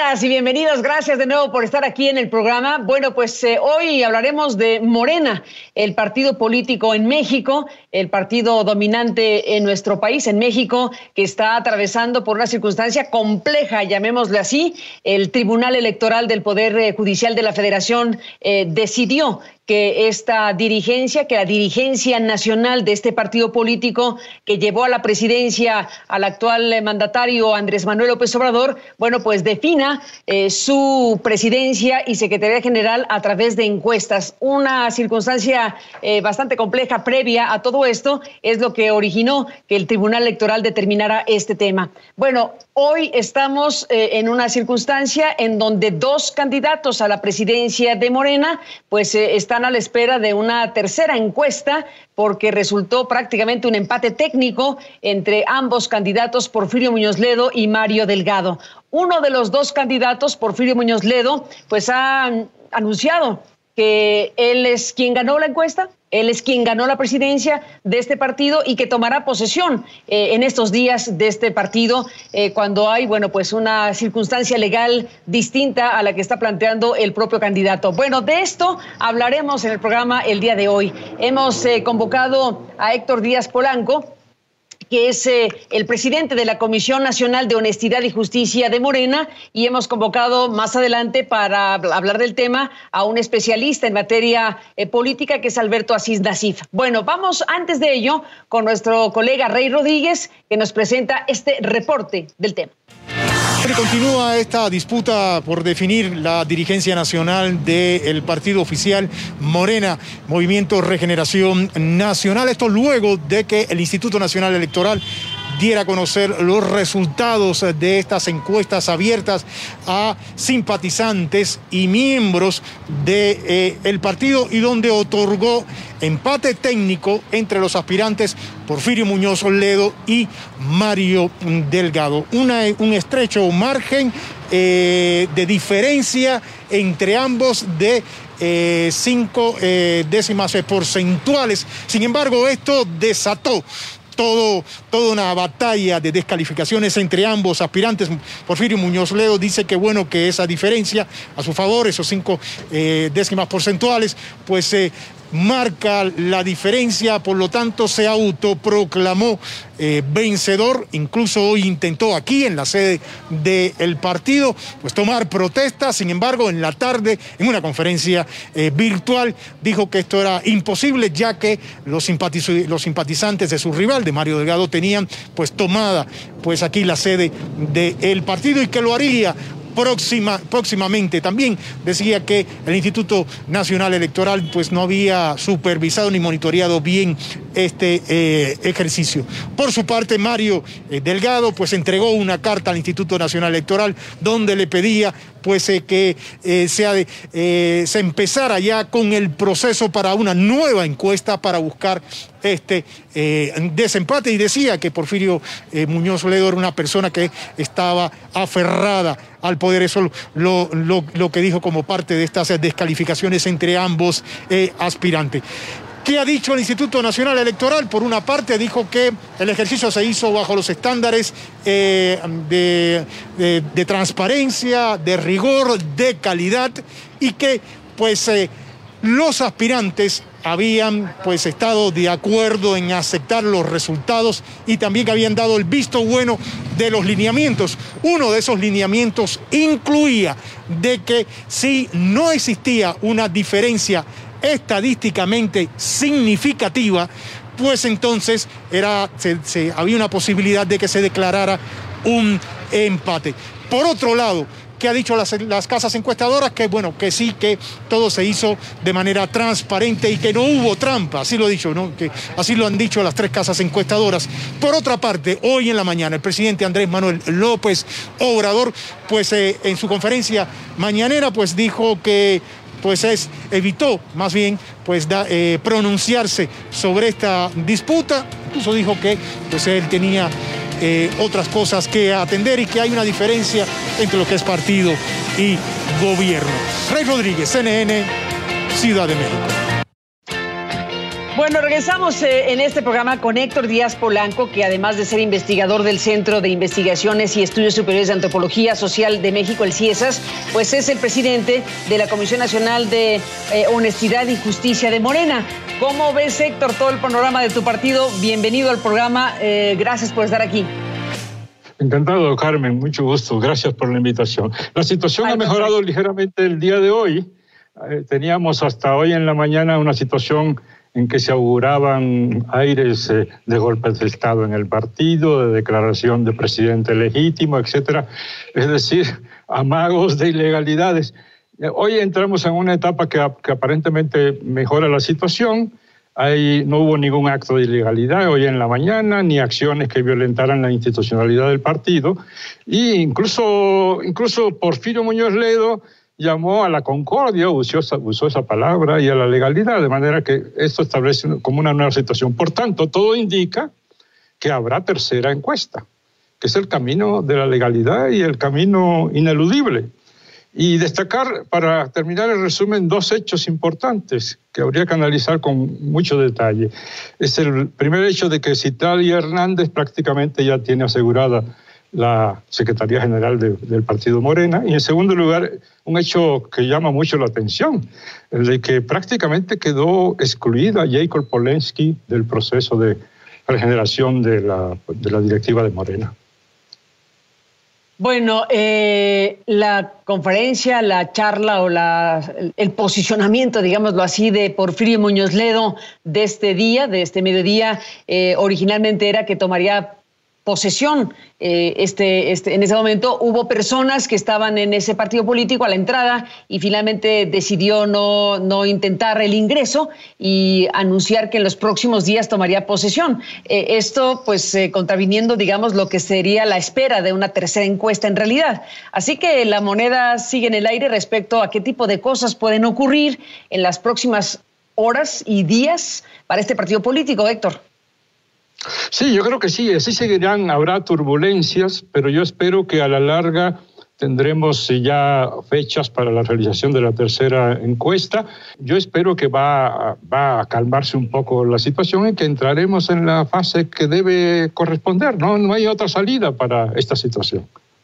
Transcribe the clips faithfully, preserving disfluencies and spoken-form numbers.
días y bienvenidos. Gracias de nuevo por estar aquí en el programa. Bueno, pues eh, hoy hablaremos de Morena, el partido político en México, el partido dominante en nuestro país, en México, que está atravesando por una circunstancia compleja, llamémosle así. El Tribunal Electoral del Poder Judicial de la Federación eh, decidió que esta dirigencia, que la dirigencia nacional de este partido político que llevó a la presidencia al actual mandatario Andrés Manuel López Obrador, bueno, pues defina eh, su presidencia y secretaría general a través de encuestas. Una circunstancia eh, bastante compleja previa a todo esto es lo que originó que el Tribunal Electoral determinara este tema. Bueno, hoy estamos eh, en una circunstancia en donde dos candidatos a la presidencia de Morena, pues eh, están a la espera de una tercera encuesta porque resultó prácticamente un empate técnico entre ambos candidatos, Porfirio Muñoz Ledo y Mario Delgado. Uno de los dos candidatos, Porfirio Muñoz Ledo, pues ha anunciado que él es quien ganó la encuesta, él es quien ganó la presidencia de este partido y que tomará posesión eh, en estos días de este partido eh, cuando hay, bueno, pues una circunstancia legal distinta a la que está planteando el propio candidato. Bueno, de esto hablaremos en el programa el día de hoy. Hemos eh, convocado a Héctor Díaz Polanco, que es eh, el presidente de la Comisión Nacional de Honestidad y Justicia de Morena, y hemos convocado más adelante para hablar del tema a un especialista en materia eh, política, que es Alberto Asís Nasif. Bueno, vamos antes de ello con nuestro colega Rey Rodríguez, que nos presenta este reporte del tema. Continúa esta disputa por definir la dirigencia nacional del partido oficial Morena, Movimiento Regeneración Nacional. Esto luego de que el Instituto Nacional Electoral diera a conocer los resultados de estas encuestas abiertas a simpatizantes y miembros del de, eh, partido, y donde otorgó empate técnico entre los aspirantes Porfirio Muñoz Ledo y Mario Delgado. Una, un estrecho margen eh, de diferencia entre ambos de eh, cinco eh, décimas porcentuales. Sin embargo, esto desató Todo, toda una batalla de descalificaciones entre ambos aspirantes. Porfirio Muñoz Ledo dice que bueno, que esa diferencia a su favor, esos cinco eh, décimas porcentuales, pues eh, marca la diferencia, por lo tanto se autoproclamó eh, vencedor. Incluso hoy intentó aquí en la sede del partido pues tomar protesta. Sin embargo, en la tarde, en una conferencia eh, virtual, dijo que esto era imposible, ya que los, simpatiz- los simpatizantes de su rival, de Mario Delgado, tenían pues tomada pues aquí la sede del partido, y que lo haría Próxima, próximamente. También decía que el Instituto Nacional Electoral pues no había supervisado ni monitoreado bien este eh, ejercicio. Por su parte, Mario eh, Delgado pues entregó una carta al Instituto Nacional Electoral donde le pedía pues eh, que eh, sea de, eh, se empezara ya con el proceso para una nueva encuesta para buscar este eh, desempate, y decía que Porfirio eh, Muñoz Ledo era una persona que estaba aferrada al poder. Eso lo, lo, lo que dijo como parte de estas descalificaciones entre ambos eh, aspirantes. ¿Qué ha dicho el Instituto Nacional Electoral? Por una parte, dijo que el ejercicio se hizo bajo los estándares eh, de, de, de transparencia, de rigor, de calidad, y que pues eh, los aspirantes habían pues estado de acuerdo en aceptar los resultados, y también que habían dado el visto bueno de los lineamientos. Uno de esos lineamientos incluía de que si no existía una diferencia estadísticamente significativa, pues entonces era, se, se, había una posibilidad de que se declarara un empate. Por otro lado, ¿qué ha dicho las, las casas encuestadoras? Que bueno, que sí, que todo se hizo de manera transparente y que no hubo trampa, así lo ha dicho, ¿no? Que así lo han dicho las tres casas encuestadoras. Por otra parte, hoy en la mañana, el presidente Andrés Manuel López Obrador, pues eh, en su conferencia mañanera, pues dijo que pues es, evitó más bien pues da, eh, pronunciarse sobre esta disputa. Incluso dijo que pues él tenía eh, otras cosas que atender y que hay una diferencia entre lo que es partido y gobierno. Rey Rodríguez, C N N, Ciudad de México. Bueno, regresamos eh, en este programa con Héctor Díaz Polanco, que además de ser investigador del Centro de Investigaciones y Estudios Superiores de Antropología Social de México, el CIESAS, pues es el presidente de la Comisión Nacional de eh, Honestidad y Justicia de Morena. ¿Cómo ves, Héctor, todo el panorama de tu partido? Bienvenido al programa, eh, gracias por estar aquí. Encantado, Carmen, mucho gusto, gracias por la invitación. La situación Ay, ha mejorado perfecto. ligeramente el día de hoy. Eh, teníamos hasta hoy en la mañana una situación en que se auguraban aires eh, de golpes de Estado en el partido, de declaración de presidente legítimo, etcétera. Es decir, amagos de ilegalidades. Eh, hoy entramos en una etapa que, que aparentemente mejora la situación. Ahí no hubo ningún acto de ilegalidad hoy en la mañana, ni acciones que violentaran la institucionalidad del partido. Y incluso, incluso Porfirio Muñoz Ledo llamó a la concordia, usó esa, usó esa palabra, y a la legalidad, de manera que esto establece como una nueva situación. Por tanto, todo indica que habrá tercera encuesta, que es el camino de la legalidad y el camino ineludible. Y destacar, para terminar el resumen, dos hechos importantes que habría que analizar con mucho detalle. Es el primer hecho de que Citlali Hernández prácticamente ya tiene asegurada la Secretaría General de, del Partido Morena, y en segundo lugar, un hecho que llama mucho la atención, el de que prácticamente quedó excluida Jacob Polensky del proceso de regeneración de la, de la directiva de Morena. Bueno, eh, la conferencia, la charla o la, el posicionamiento, digámoslo así, de Porfirio Muñoz Ledo de este día, de este mediodía, eh, originalmente era que tomaría posesión. Eh, este, este, en ese momento hubo personas que estaban en ese partido político a la entrada y finalmente decidió no, no intentar el ingreso y anunciar que en los próximos días tomaría posesión. Eh, esto pues eh, contraviniendo, digamos, lo que sería la espera de una tercera encuesta en realidad. Así que la moneda sigue en el aire respecto a qué tipo de cosas pueden ocurrir en las próximas horas y días para este partido político, Héctor. Sí, yo creo que sí, así seguirán, habrá turbulencias, pero yo espero que a la larga tendremos ya fechas para la realización de la tercera encuesta. Yo espero que va, va a calmarse un poco la situación y que entraremos en la fase que debe corresponder. No, no hay otra salida para esta situación.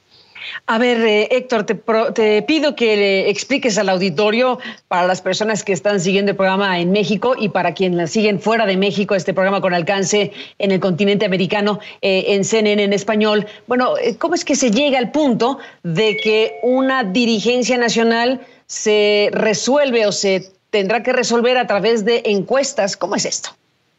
A ver, eh, Héctor, te, pro, te pido que le expliques al auditorio, para las personas que están siguiendo el programa en México y para quienes siguen fuera de México, este programa con alcance en el continente americano, eh, en C N N en español. Bueno, ¿cómo es que se llega al punto de que una dirigencia nacional se resuelve o se tendrá que resolver a través de encuestas? ¿Cómo es esto?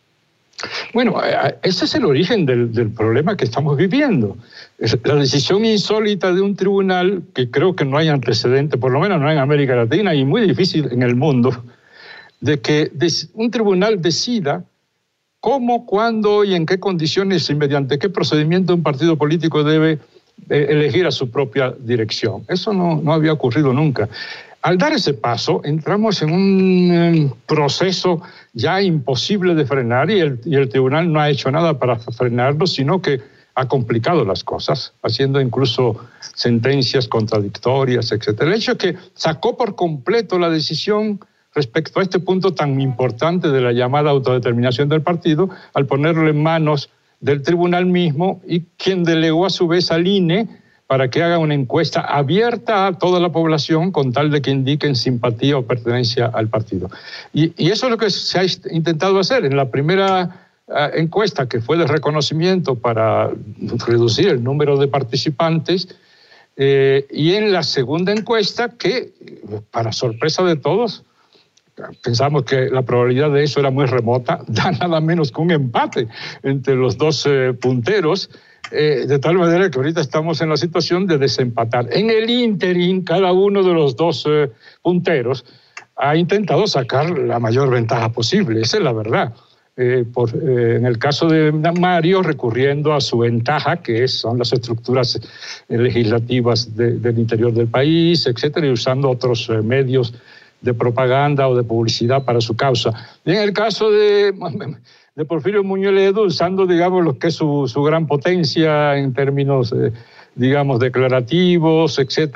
Bueno, ese es el origen del, del problema que estamos viviendo. La decisión insólita de un tribunal, que creo que no hay antecedente, por lo menos no en América Latina y muy difícil en el mundo, de que un tribunal decida cómo, cuándo y en qué condiciones y mediante qué procedimiento un partido político debe elegir a su propia dirección. Eso no, no había ocurrido nunca. Al dar ese paso, entramos en un proceso ya imposible de frenar y el, y el tribunal no ha hecho nada para frenarlo, sino que ha complicado las cosas, haciendo incluso sentencias contradictorias, etcétera. El hecho es que sacó por completo la decisión respecto a este punto tan importante de la llamada autodeterminación del partido, al ponerlo en manos del tribunal mismo, y quien delegó a su vez al I N E para que haga una encuesta abierta a toda la población con tal de que indiquen simpatía o pertenencia al partido. Y, y eso es lo que se ha intentado hacer. En la primera uh, encuesta, que fue de reconocimiento para reducir el número de participantes, eh, y en la segunda encuesta, que para sorpresa de todos, pensamos que la probabilidad de eso era muy remota, da nada menos que un empate entre los dos eh, punteros, eh, de tal manera que ahorita estamos en la situación de desempatar. En el ínterin, cada uno de los dos eh, punteros ha intentado sacar la mayor ventaja posible, esa es la verdad. Eh, por, eh, en el caso de Mario, recurriendo a su ventaja, que es, son las estructuras eh, legislativas de, del interior del país, etcétera, y usando otros eh, medios de propaganda o de publicidad para su causa. Y en el caso de, de Porfirio Muñoz Ledo, usando, digamos, lo que es su, su gran potencia en términos, eh, digamos, declarativos, etcétera,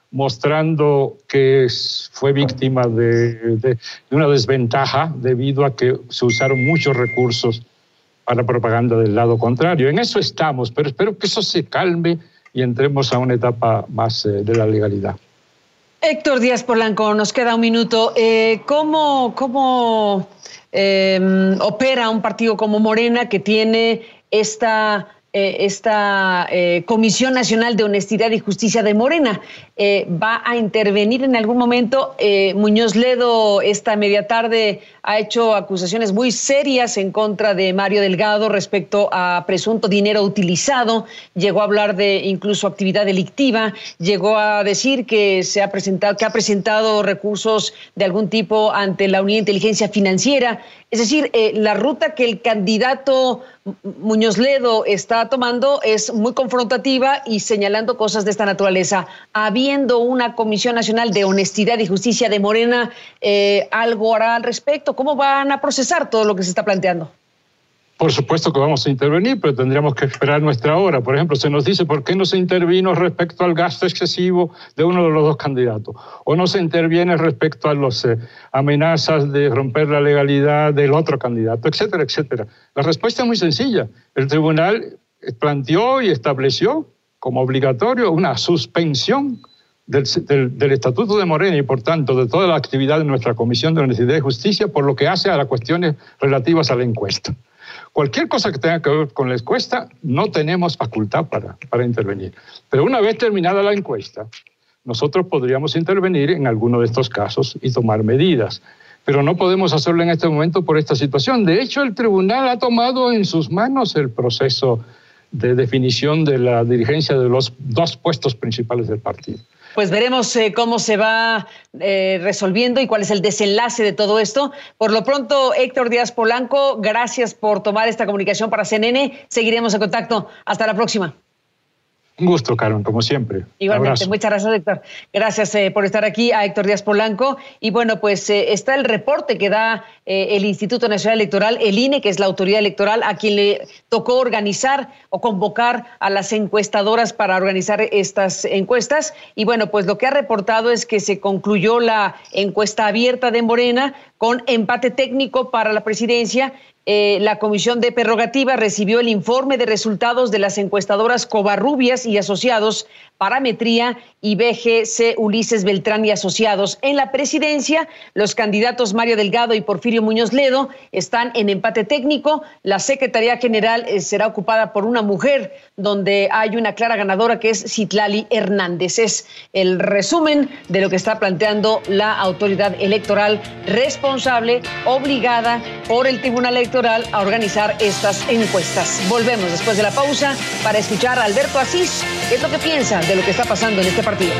mostrando que fue víctima de, de, de una desventaja debido a que se usaron muchos recursos para propaganda del lado contrario. En eso estamos, pero espero que eso se calme y entremos a una etapa más eh, de la legalidad. Héctor Díaz Polanco, nos queda un minuto. Eh, ¿Cómo, cómo eh, opera un partido como Morena que tiene esta... Eh, esta eh, Comisión Nacional de Honestidad y Justicia de Morena? Eh, ¿Va a intervenir en algún momento? Eh, Muñoz Ledo esta media tarde ha hecho acusaciones muy serias en contra de Mario Delgado respecto a presunto dinero utilizado. Llegó a hablar de incluso actividad delictiva. Llegó a decir que se ha presentado, que ha presentado recursos de algún tipo ante la Unidad de Inteligencia Financiera. Es decir, eh, la ruta que el candidato Muñoz Ledo está tomando es muy confrontativa y señalando cosas de esta naturaleza. Habiendo una Comisión Nacional de Honestidad y Justicia de Morena, eh, ¿algo hará al respecto? ¿Cómo van a procesar todo lo que se está planteando? Por supuesto que vamos a intervenir, pero tendríamos que esperar nuestra hora. Por ejemplo, se nos dice por qué no se intervino respecto al gasto excesivo de uno de los dos candidatos, o no se interviene respecto a las eh, amenazas de romper la legalidad del otro candidato, etcétera, etcétera. La respuesta es muy sencilla. El tribunal planteó y estableció como obligatorio una suspensión del, del, del Estatuto de Morena y, por tanto, de toda la actividad de nuestra Comisión de Honestidad y Justicia por lo que hace a las cuestiones relativas a la encuesta. Cualquier cosa que tenga que ver con la encuesta, no tenemos facultad para, para intervenir. Pero una vez terminada la encuesta, nosotros podríamos intervenir en alguno de estos casos y tomar medidas. Pero no podemos hacerlo en este momento por esta situación. De hecho, el tribunal ha tomado en sus manos el proceso de definición de la dirigencia de los dos puestos principales del partido. Pues veremos eh, cómo se va eh, resolviendo y cuál es el desenlace de todo esto. Por lo pronto, Héctor Díaz Polanco, gracias por tomar esta comunicación para C N N. Seguiremos en contacto. Hasta la próxima. Un gusto, Carmen, como siempre. Igualmente, abrazo. Muchas gracias, Héctor. Gracias eh, por estar aquí, a Héctor Díaz Polanco. Y bueno, pues eh, está el reporte que da eh, el Instituto Nacional Electoral, el I N E, que es la autoridad electoral, a quien le tocó organizar o convocar a las encuestadoras para organizar estas encuestas. Y bueno, pues lo que ha reportado es que se concluyó la encuesta abierta de Morena con empate técnico para la presidencia. Eh, la Comisión de Prerrogativa recibió el informe de resultados de las encuestadoras Covarrubias y Asociados, Parametría y B G C Ulises Beltrán y Asociados. En la presidencia, los candidatos Mario Delgado y Porfirio Muñoz Ledo están en empate técnico. La Secretaría General eh, será ocupada por una mujer, donde hay una clara ganadora que es Citlali Hernández. Es el resumen de lo que está planteando la autoridad electoral responsable, obligada por el Tribunal Electoral a organizar estas encuestas. Volvemos después de la pausa para escuchar a Alberto Asís, qué es lo que piensa de lo que está pasando en este partido.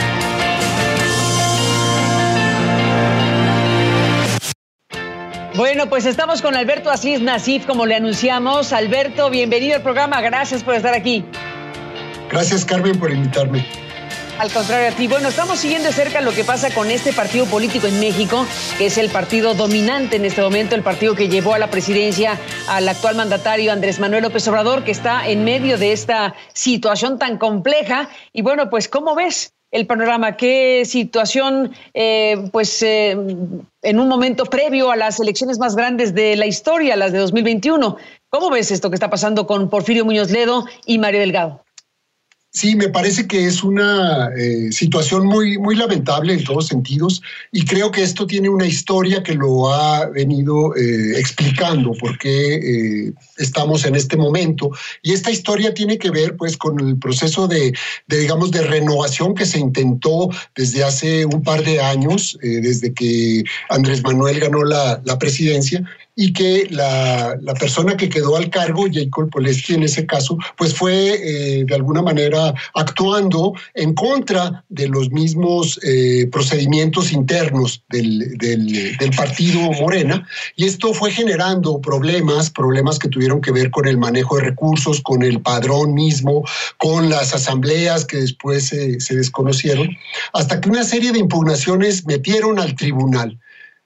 Bueno, pues estamos con Alberto Asís Nasif, como le anunciamos. Alberto, bienvenido al programa, gracias por estar aquí. Gracias, Carmen, por invitarme. Al contrario a ti. Bueno, estamos siguiendo de cerca lo que pasa con este partido político en México, que es el partido dominante en este momento, el partido que llevó a la presidencia al actual mandatario Andrés Manuel López Obrador, que está en medio de esta situación tan compleja. Y bueno, pues, ¿cómo ves el panorama? ¿Qué situación, eh, pues, eh, en un momento previo a las elecciones más grandes de la historia, las de dos mil veintiuno? ¿Cómo ves esto que está pasando con Porfirio Muñoz Ledo y Mario Delgado? Sí, me parece que es una eh, situación muy, muy lamentable en todos sentidos, y creo que esto tiene una historia que lo ha venido eh, explicando por qué eh, estamos en este momento. Y esta historia tiene que ver, pues, con el proceso de, de digamos, de renovación que se intentó desde hace un par de años, eh, desde que Andrés Manuel ganó la, la presidencia, y que la, la persona que quedó al cargo, Jacob Polensky en ese caso, pues fue eh, de alguna manera actuando en contra de los mismos eh, procedimientos internos del, del, del partido Morena, y esto fue generando problemas, problemas que tuvieron que ver con el manejo de recursos, con el padrón mismo, con las asambleas que después eh, se desconocieron, hasta que una serie de impugnaciones metieron al tribunal.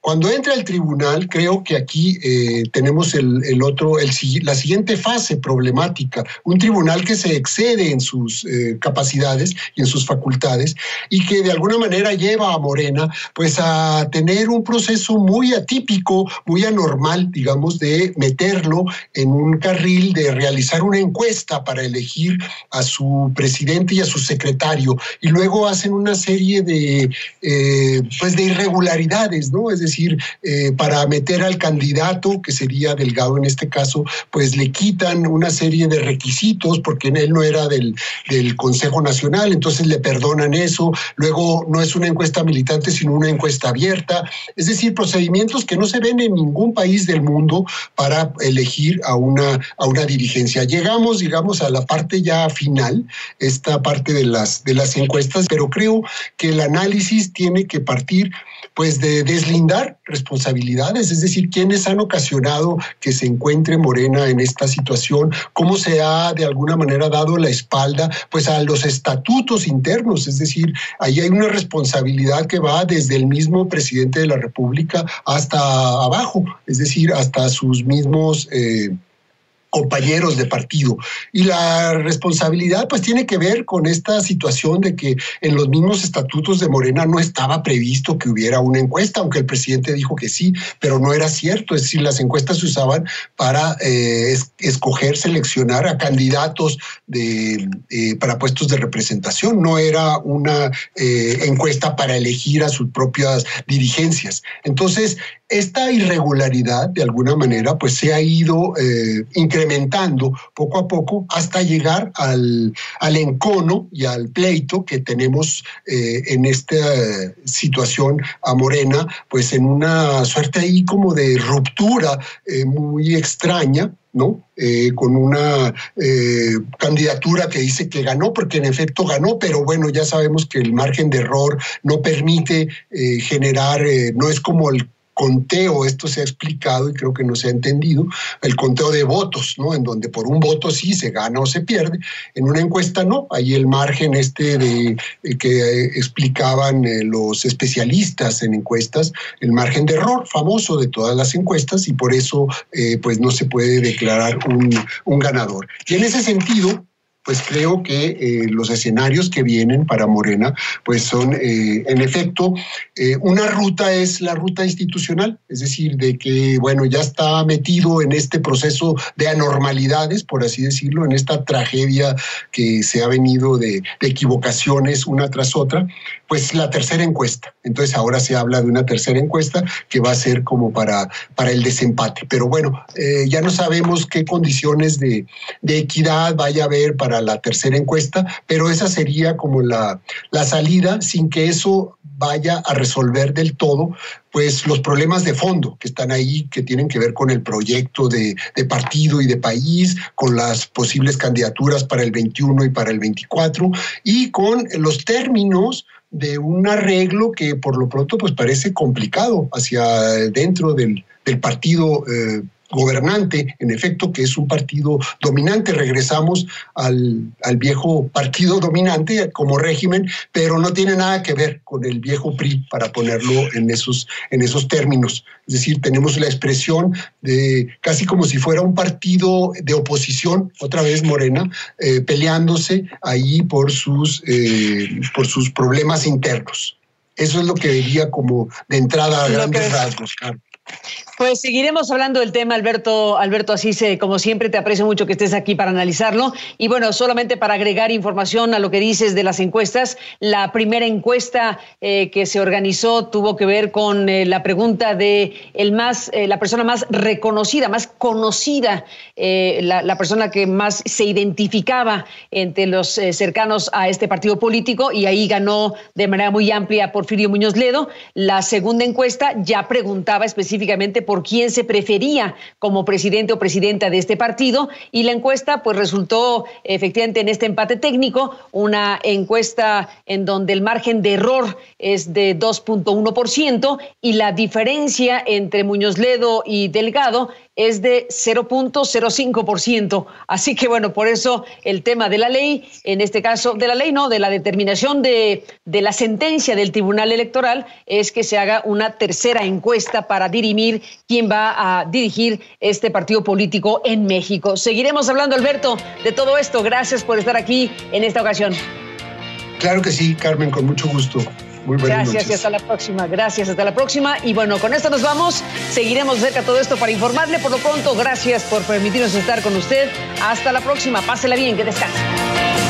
Cuando entra al tribunal, creo que aquí eh, tenemos el, el otro, el, la siguiente fase problemática, un tribunal que se excede en sus eh, capacidades y en sus facultades y que de alguna manera lleva a Morena pues a tener un proceso muy atípico, muy anormal, digamos, de meterlo en un carril de realizar una encuesta para elegir a su presidente y a su secretario, y luego hacen una serie de, eh, pues de irregularidades, ¿no? Es decir, decir, eh, para meter al candidato, que sería Delgado en este caso, pues le quitan una serie de requisitos porque él no era del, del Consejo Nacional, entonces le perdonan eso. Luego no es una encuesta militante, sino una encuesta abierta. Es decir, procedimientos que no se ven en ningún país del mundo para elegir a una, a una dirigencia. Llegamos, digamos, a la parte ya final, esta parte de las, de las encuestas, pero creo que el análisis tiene que partir pues de deslindar responsabilidades, es decir, quiénes han ocasionado que se encuentre Morena en esta situación, cómo se ha de alguna manera dado la espalda pues a los estatutos internos, es decir, ahí hay una responsabilidad que va desde el mismo presidente de la República hasta abajo, es decir, hasta sus mismos eh, compañeros de partido. Y la responsabilidad pues tiene que ver con esta situación de que en los mismos estatutos de Morena no estaba previsto que hubiera una encuesta, aunque el presidente dijo que sí, pero no era cierto. Es decir, las encuestas se usaban para eh, es, escoger, seleccionar a candidatos de, eh, para puestos de representación. No era una eh, encuesta para elegir a sus propias dirigencias. Entonces, esta irregularidad, de alguna manera, pues se ha ido eh, incrementando poco a poco hasta llegar al, al encono y al pleito que tenemos eh, en esta situación a Morena, pues en una suerte ahí como de ruptura eh, muy extraña, ¿no? Eh, con una eh, candidatura que dice que ganó, porque en efecto ganó, pero bueno, ya sabemos que el margen de error no permite eh, generar, eh, no es como el conteo, esto se ha explicado y creo que no se ha entendido, el conteo de votos, ¿no? En donde por un voto sí se gana o se pierde, en una encuesta no, hay el margen este de, de que eh, explicaban eh, los especialistas en encuestas, el margen de error famoso de todas las encuestas, y por eso eh, pues no se puede declarar un, un ganador. Y en ese sentido, pues creo que eh, los escenarios que vienen para Morena pues son, eh, en efecto, eh, una ruta es la ruta institucional, es decir, de que, bueno, ya está metido en este proceso de anormalidades, por así decirlo, en esta tragedia que se ha venido de, de equivocaciones una tras otra, pues la tercera encuesta. Entonces ahora se habla de una tercera encuesta que va a ser como para, para el desempate. Pero bueno, eh, ya no sabemos qué condiciones de, de equidad vaya a haber para la tercera encuesta, pero esa sería como la, la salida, sin que eso vaya a resolver del todo pues los problemas de fondo que están ahí, que tienen que ver con el proyecto de, de partido y de país, con las posibles candidaturas para el veintiuno y para el veinticuatro, y con los términos de un arreglo que por lo pronto pues parece complicado hacia dentro del, del partido eh, gobernante, en efecto, que es un partido dominante. Regresamos al, al viejo partido dominante como régimen, pero no tiene nada que ver con el viejo P R I, para ponerlo en esos, en esos términos. Es decir, tenemos la expresión de casi como si fuera un partido de oposición, otra vez Morena, eh, peleándose ahí por sus, eh, por sus problemas internos. Eso es lo que diría como de entrada a grandes rasgos, Carlos. Pues seguiremos hablando del tema, Alberto, Alberto Asís, eh, como siempre te aprecio mucho que estés aquí para analizarlo. Y bueno, solamente para agregar información a lo que dices de las encuestas, la primera encuesta eh, que se organizó tuvo que ver con eh, la pregunta de el más, eh, la persona más reconocida, más conocida, eh, la, la persona que más se identificaba entre los eh, cercanos a este partido político, y ahí ganó de manera muy amplia Porfirio Muñoz Ledo. La segunda encuesta ya preguntaba específicamente por quién se prefería como presidente o presidenta de este partido, y la encuesta pues resultó efectivamente en este empate técnico, una encuesta en donde el margen de error es de dos punto uno por ciento y la diferencia entre Muñoz Ledo y Delgado es de cero punto cero cinco por ciento. Así que bueno, por eso el tema de la ley, en este caso, de la ley no, de la determinación de, de la sentencia del Tribunal Electoral, es que se haga una tercera encuesta para dirimir quién va a dirigir este partido político en México. Seguiremos hablando, Alberto, de todo esto. Gracias por estar aquí en esta ocasión. Claro que sí, Carmen, con mucho gusto. Muy buenas Gracias noches. y hasta la próxima. Gracias, hasta la próxima. Y bueno, con esto nos vamos. Seguiremos de cerca todo esto para informarle. Por lo pronto, gracias por permitirnos estar con usted. Hasta la próxima. Pásela bien, que descanse.